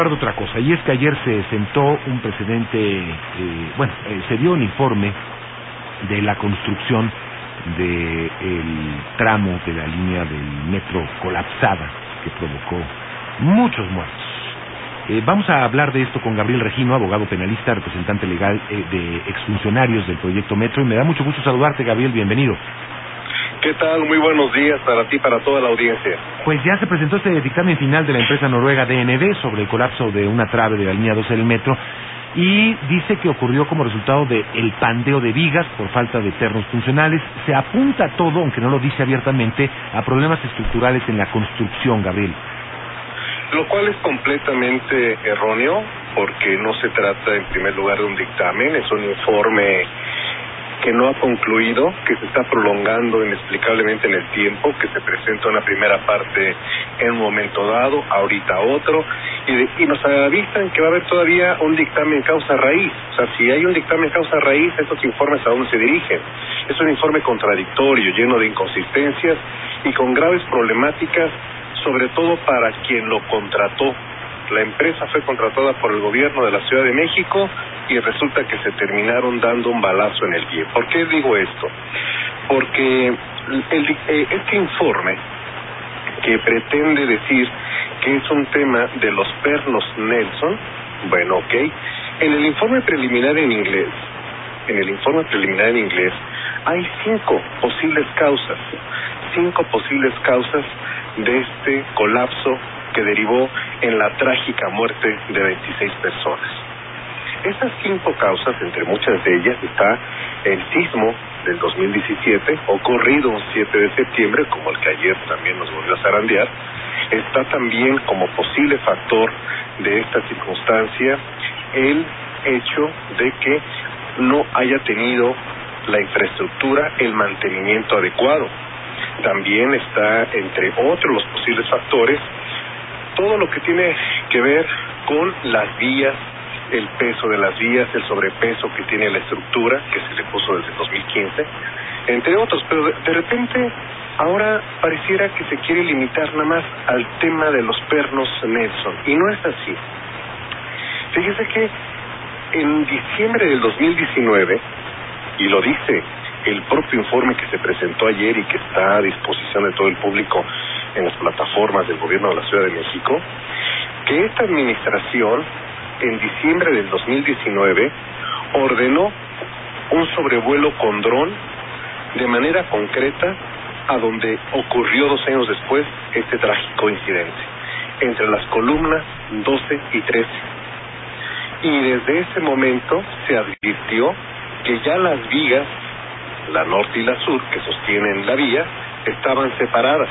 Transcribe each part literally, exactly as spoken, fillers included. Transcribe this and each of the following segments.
Otra cosa, y es que ayer se sentó un precedente, eh, bueno, eh, se dio un informe de la construcción del tramo de la línea del metro colapsada que provocó muchos muertos. Eh, vamos a hablar de esto con Gabriel Regino, abogado penalista, representante legal eh, de exfuncionarios del proyecto Metro, y me da mucho gusto saludarte, Gabriel, bienvenido. ¿Qué tal? Muy buenos días para ti, para toda la audiencia. Pues ya se presentó este dictamen final de la empresa noruega D N B sobre el colapso de una trave de la línea doce del metro, y dice que ocurrió como resultado de el pandeo de vigas por falta de pernos funcionales. Se apunta todo, aunque no lo dice abiertamente, a problemas estructurales en la construcción, Gabriel. Lo cual es completamente erróneo, porque no se trata en primer lugar de un dictamen, es un informe que no ha concluido, que se está prolongando inexplicablemente en el tiempo, que se presenta una primera parte en un momento dado, ahorita otro, y, de, y nos avisan que va a haber todavía un dictamen causa raíz. O sea, si hay un dictamen causa raíz, estos informes a dónde se dirigen. Es un informe contradictorio, lleno de inconsistencias y con graves problemáticas, sobre todo para quien lo contrató. La empresa fue contratada por el gobierno de la Ciudad de México y resulta que se terminaron dando un balazo en el pie. ¿Por qué digo esto? Porque el, eh, este informe, que pretende decir que es un tema de los pernos Nelson, bueno, ok, en el informe preliminar en inglés, en el informe preliminar en inglés, hay cinco posibles causas, cinco posibles causas de este colapso que derivó en la trágica muerte de veintiséis personas. Esas cinco causas, entre muchas de ellas, está el sismo del dos mil diecisiete, ocurrido un siete de septiembre, como el que ayer también nos volvió a zarandear. Está también como posible factor de esta circunstancia el hecho de que no haya tenido la infraestructura, el mantenimiento adecuado. También está, entre otros los posibles factores, todo lo que tiene que ver con las vías, el peso de las vías, el sobrepeso que tiene la estructura, que se le puso desde el dos mil quince, entre otros. Pero de, de repente, ahora pareciera que se quiere limitar nada más al tema de los pernos Nelson, y no es así. Fíjese que en diciembre del dos mil diecinueve, y lo dice el propio informe que se presentó ayer y que está a disposición de todo el público en las plataformas del gobierno de la Ciudad de México, que esta administración en diciembre del dos mil diecinueve ordenó un sobrevuelo con dron de manera concreta a donde ocurrió dos años después este trágico incidente, entre las columnas doce y trece. Y desde ese momento se advirtió que ya las vigas, la norte y la sur, que sostienen la vía, estaban separadas.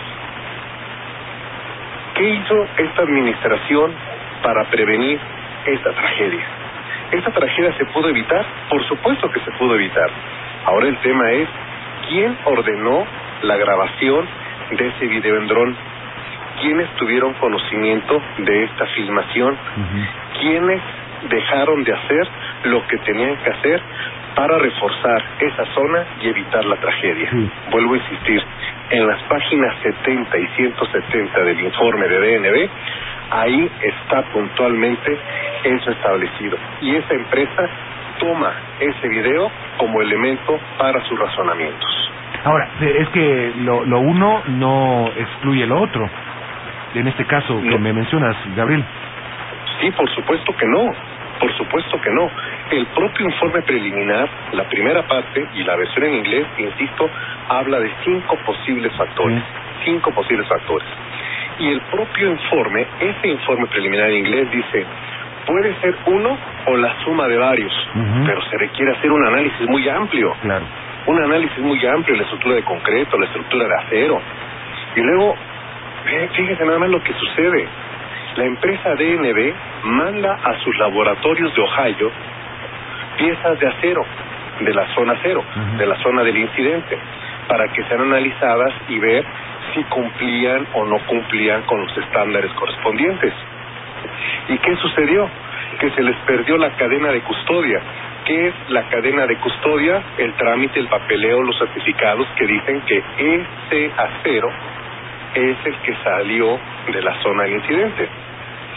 ¿Qué hizo esta administración para prevenir esta tragedia? ¿Esta tragedia se pudo evitar? Por supuesto que se pudo evitar. Ahora el tema es, ¿quién ordenó la grabación de ese video en dron? ¿Quiénes tuvieron conocimiento de esta filmación? Uh-huh. ¿Quiénes dejaron de hacer lo que tenían que hacer para reforzar esa zona y evitar la tragedia? Sí. Vuelvo a insistir, en las páginas setenta y ciento setenta del informe de D N B, ahí está puntualmente eso establecido. Y esa empresa toma ese video como elemento para sus razonamientos. Ahora, es que lo, lo uno no excluye lo otro. En este caso que no. me mencionas, Gabriel. Sí, por supuesto que no. Por supuesto que no. El propio informe preliminar, la primera parte y la versión en inglés, insisto, habla de cinco posibles factores. Sí. Cinco posibles factores. Y el propio informe, ese informe preliminar en inglés dice, puede ser uno o la suma de varios, uh-huh. pero se requiere hacer un análisis muy amplio. Claro. Un análisis muy amplio, la estructura de concreto, la estructura de acero. Y luego, fíjense nada más lo que sucede. La empresa D N B manda a sus laboratorios de Ohio piezas de acero, de la zona cero, uh-huh. de la zona del incidente, para que sean analizadas y ver si cumplían o no cumplían con los estándares correspondientes. ¿Y qué sucedió? Que se les perdió la cadena de custodia. ¿Qué es la cadena de custodia? El trámite, el papeleo, los certificados que dicen que ese acero es el que salió de la zona del incidente.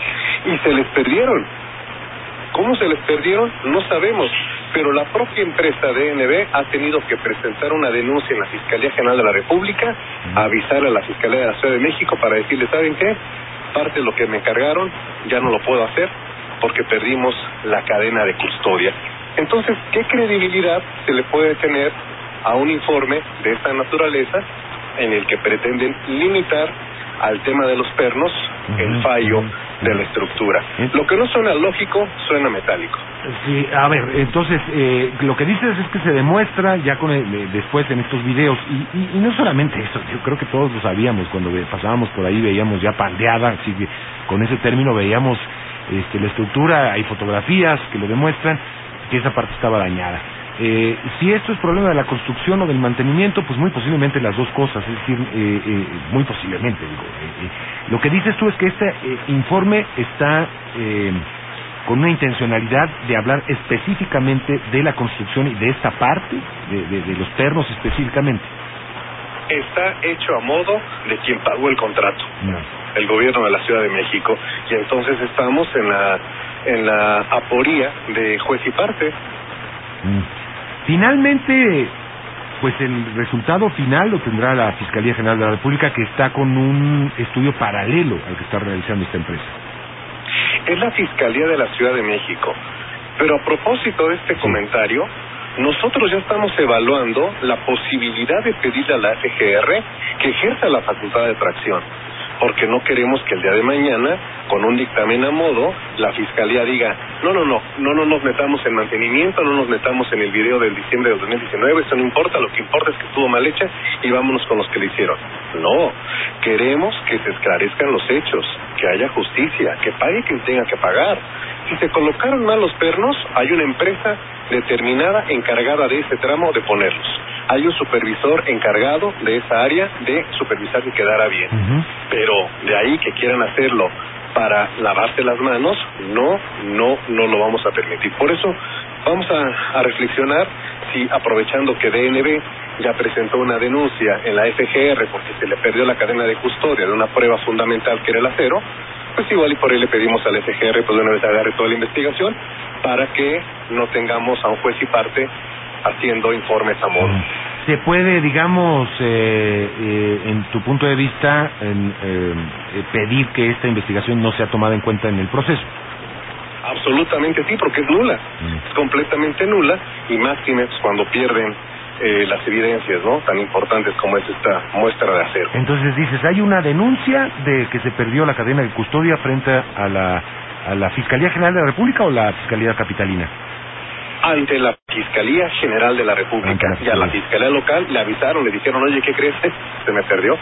y se les perdieron. ¿Cómo se les perdieron? No sabemos, pero la propia empresa D N B ha tenido que presentar una denuncia en la Fiscalía General de la República, avisar a la Fiscalía de la Ciudad de México para decirle, ¿saben qué? Parte de lo que me encargaron ya no lo puedo hacer porque perdimos la cadena de custodia. Entonces, ¿qué credibilidad se le puede tener a un informe de esta naturaleza en el que pretenden limitar al tema de los pernos el fallo de la estructura? Lo que no suena lógico, suena metálico. Sí, a ver, entonces, eh, lo que dices es que se demuestra ya con el, eh, después en estos videos, y, y, y no solamente eso, yo creo que todos lo sabíamos, cuando ve, pasábamos por ahí veíamos ya pandeada, así que con ese término veíamos este, la estructura, hay fotografías que lo demuestran, que esa parte estaba dañada. Eh, si esto es problema de la construcción o del mantenimiento, pues muy posiblemente las dos cosas, es decir, eh, eh, muy posiblemente, digo. Eh, eh, lo que dices tú es que este eh, informe está eh, con una intencionalidad de hablar específicamente de la construcción y de esta parte, de, de, de los pernos específicamente. Está hecho a modo de quien pagó el contrato, no. el gobierno de la Ciudad de México, y entonces estamos en la, en la aporía de juez y parte. Mm. Finalmente, pues el resultado final lo tendrá la Fiscalía General de la República, que está con un estudio paralelo al que está realizando esta empresa. Es la Fiscalía de la Ciudad de México. Pero a propósito de este sí. comentario, nosotros ya estamos evaluando la posibilidad de pedirle a la F G R que ejerza la facultad de tracción, porque no queremos que el día de mañana, con un dictamen a modo, la Fiscalía diga, no, no, no, no, no nos metamos en mantenimiento, no nos metamos en el video del diciembre del dos mil diecinueve, eso no importa, lo que importa es que estuvo mal hecha y vámonos con los que lo hicieron. No, queremos que se esclarezcan los hechos, que haya justicia, que pague quien tenga que pagar. Si se colocaron mal los pernos, hay una empresa determinada encargada de ese tramo de ponerlos. Hay un supervisor encargado de esa área de supervisar que quedara bien. Uh-huh. Pero de ahí que quieran hacerlo para lavarse las manos, no, no, no lo vamos a permitir. Por eso vamos a, a reflexionar si, aprovechando que D N B ya presentó una denuncia en la F G R porque se le perdió la cadena de custodia de una prueba fundamental que era el acero, pues igual y por ahí le pedimos al F G R pues de una vez agarre toda la investigación para que no tengamos a un juez y parte haciendo informes a modo. ¿Se puede, digamos, eh, eh, en tu punto de vista, en, eh, pedir que esta investigación no sea tomada en cuenta en el proceso? Absolutamente sí, porque es nula, mm. es completamente nula, y máxime cuando pierden eh, las evidencias, ¿no?, tan importantes como es esta muestra de acero. Entonces dices, hay una denuncia de que se perdió la cadena de custodia frente a la, a la Fiscalía General de la República o la Fiscalía Capitalina. Ante la Fiscalía General de la República, la y a la Fiscalía Local le avisaron, le dijeron, oye, ¿qué crees? Se me perdió.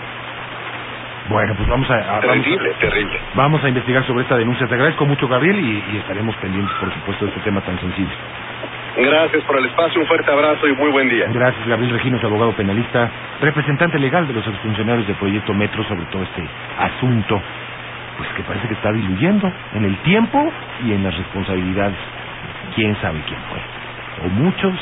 Bueno, pues vamos a... a terrible, vamos a, terrible. Vamos a investigar sobre esta denuncia. Te agradezco mucho, Gabriel, y, y estaremos pendientes, por supuesto, de este tema tan sensible. Gracias por el espacio, un fuerte abrazo y muy buen día. Gracias, Gabriel Reginos, abogado penalista, representante legal de los exfuncionarios del proyecto Metro sobre todo este asunto, pues que parece que está diluyendo en el tiempo y en las responsabilidades. Quién sabe quién fue. O muchos